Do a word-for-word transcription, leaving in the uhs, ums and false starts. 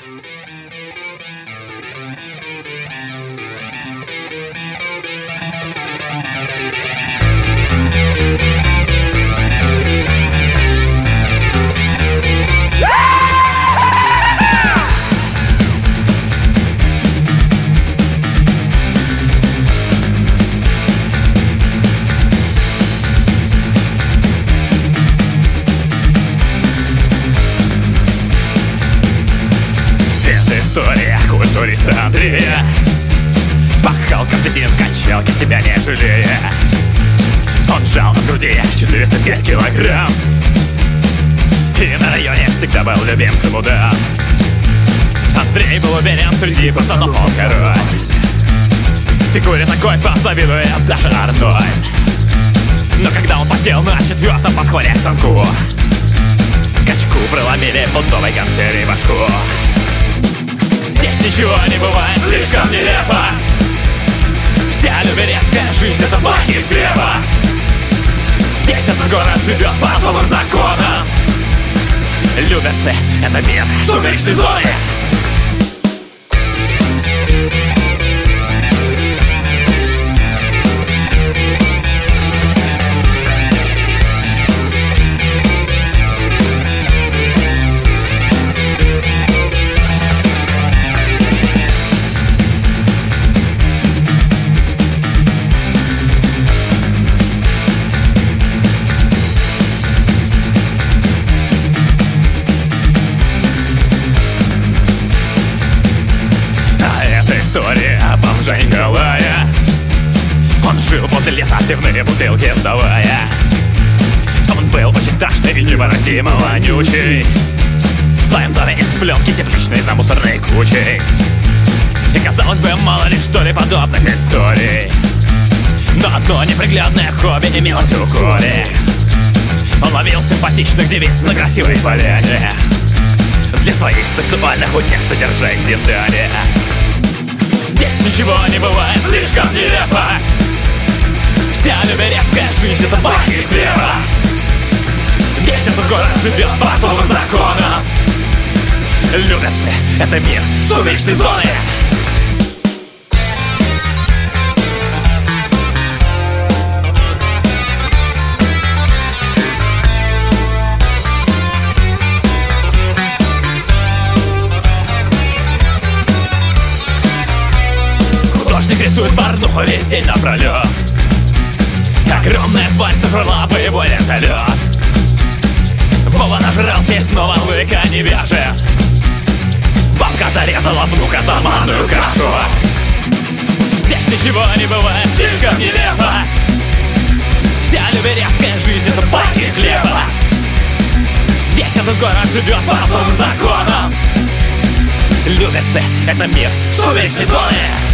История культуриста Андрея. Пахал каждый день в качалке, себя не жалея. Он жал на груди четыреста пять килограмм и на районе всегда был любимцем удав. Андрей был уверен, среди пацанов он король. Фигуре такой позавидует даже Арнольд. Но когда он потел на четвертом подходе к станку, качку проломили пудовой гантелей башку. Здесь ничего не бывает слишком нелепо. Вся люберецкая жизнь — это баки из хлеба. Весь этот город живет по особым законам. Люберцы — это мир сумеречной зоны. История бомжа Николая. Он жил после леса, пивные бутылки сдавая. Он был очень страшный и невыразимо вонючий. В своем доме из пленки тепличной за мусорной кучей. И казалось бы, мало ли что ли подобных историй. Но одно неприглядное хобби имелось у Коли. Он ловил симпатичных девиц на красивой поляне для своих сексуальных утех, содержа их в зиндаре. Здесь ничего не бывает слишком нелепо. Вся люберецкая жизнь — это баки из хлеба. Весь этот город живет по особым законам. Люберцы — это мир сумеречной зоны. Рисует порнуху весь день напролет. Огромная тварь сожрала боевой вертолет. Вова нажрался и снова лыка не вяжет. Бабка зарезала внука за манную кашу. Здесь ничего не бывает слишком нелепо. Вся люберецкая жизнь — это баки из хлеба. Весь этот город живет по особым законам. Люберцы — это мир сумеречной зоны.